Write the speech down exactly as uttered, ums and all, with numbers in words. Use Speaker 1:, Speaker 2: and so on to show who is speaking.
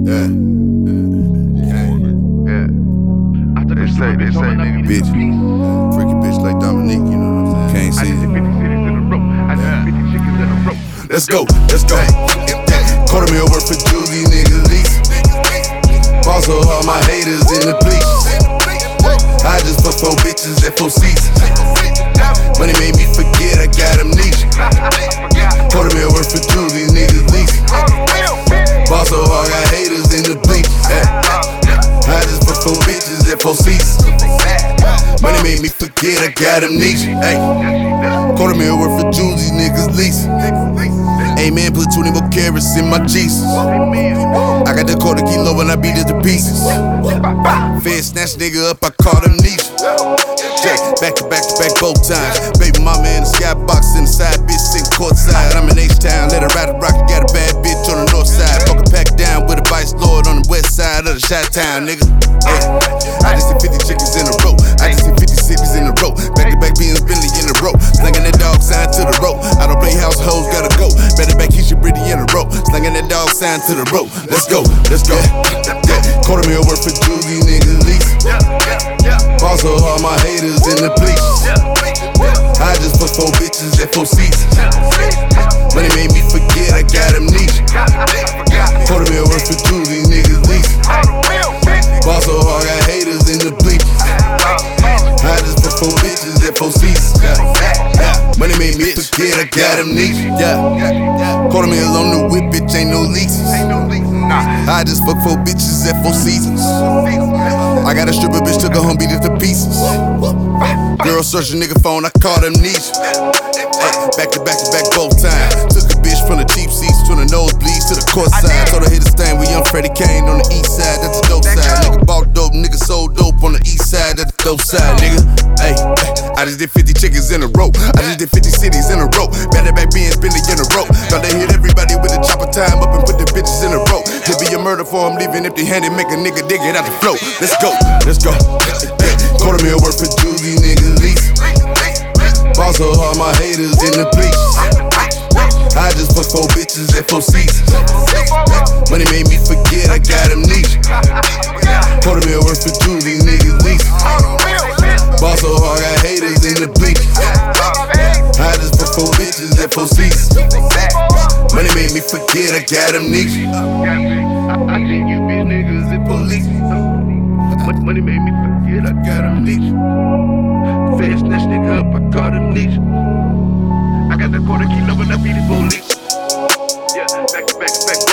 Speaker 1: Yeah.
Speaker 2: Yeah. They say, they say, nigga,
Speaker 1: Bitch. Freaky bitch like Dominique, you know what I'm saying? Can't see it. Let's go, let's go. Quarter mil worth for Julie, nigga, lease. Also, all my haters in the bleach. I just fuck four bitches at four seats. Money made me forget I got amnesia. Quarter mil worth for Julie, niggas lease. Also, all got haters in the bleach. I just fuck four bitches at four seats. Money made me forget I got amnesia. Ay. Quarter mil worth for Julie, niggas lease. Hey man, put twenty more carats in my Jesus. I got the quarter kilo when I beat it to pieces. Fed snatch nigga up, I caught amnesia. Jack, back to back to back both times. Baby mama in the skybox in the side, bitch sitting courtside. I'm in H-Town, let her ride the rock. Got a bad bitch on the north side. Fuck a pack down with a vice lord on the west side of the Chi-Town, nigga. Hey, I just hit fifty chickens in a row. I just hit fifty cities in a row. Back to back Benz Bentley in a row. Slinging that dog sign to the rope. I don't play house hoes, gotta go. Better back Keisha Britty in a row. Slinging that dog sign to the rope. Let's go, let's go. Quarter mil worth for Julie, nigga, lease. Also, all my haters in the bleach. I just fuck four bitches at four seats. Money made me forget I got amnesia. Quarter mil worth for Julie, niggas lease. Also, all got haters in the bleach. I just fuck four bitches at four seats. Money made me forget I got amnesia. Yeah. Quarter mil on the whip, bitch, ain't no leases. I just fuck four bitches at four seasons. I got a stripper bitch, took her home, beat it to pieces. Girl search a nigga phone, I caught amnesia. Ay, back to back to back both times. Took a bitch from the cheap seats to the nosebleeds to the court side. Told her hit a stand with young Freddie Kane on the east side, that's the dope side. Nigga bought dope, nigga sold dope on the east side, that's the dope side, nigga. Ay, I just did fifty chickens in a row. I just did fifty cities in a row. Better back being Bentley in a row. Thought they hit everybody with a chopper time up and put the bitches in a row. Could be a murder for him, leaving empty handed, make a nigga dig it out the flow. Let's go, let's go. Quarter mil worth for Julie, nigga, lease. Also, all my haters in the bleach. I just fuck four bitches at four seats. Money made me forget I got amnesia. Quarter mil worth for Julie, niggas lease. Also, all got haters in the bleach. I just fuck four bitches at four seats. Money made me forget I got amnesia.
Speaker 2: I think you be niggas in police. Money made me forget I got amnesia. Fed snatch nigga up, I caught amnesia. I got the quarter kilo when I beat the police. Yeah, back to back to back.